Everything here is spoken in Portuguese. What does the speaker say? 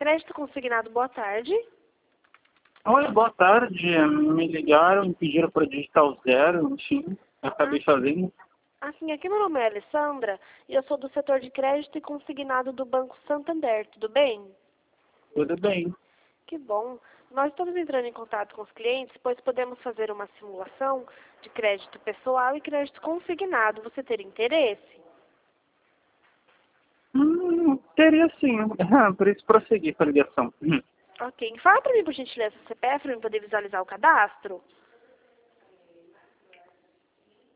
Crédito consignado, boa tarde. Oi, boa tarde. Me ligaram e pediram para digitar o zero, enfim, eu acabei fazendo. Assim, aqui meu nome é Alessandra e eu sou do setor de crédito e consignado do Banco Santander, tudo bem? Tudo bem. Que bom. Nós estamos entrando em contato com os clientes, pois podemos fazer uma simulação de crédito pessoal e crédito consignado. Você teria interesse? Teria sim. Por isso prossegui com a ligação. Ok. Fala para mim, por gentileza, o CPF, para eu poder visualizar o cadastro.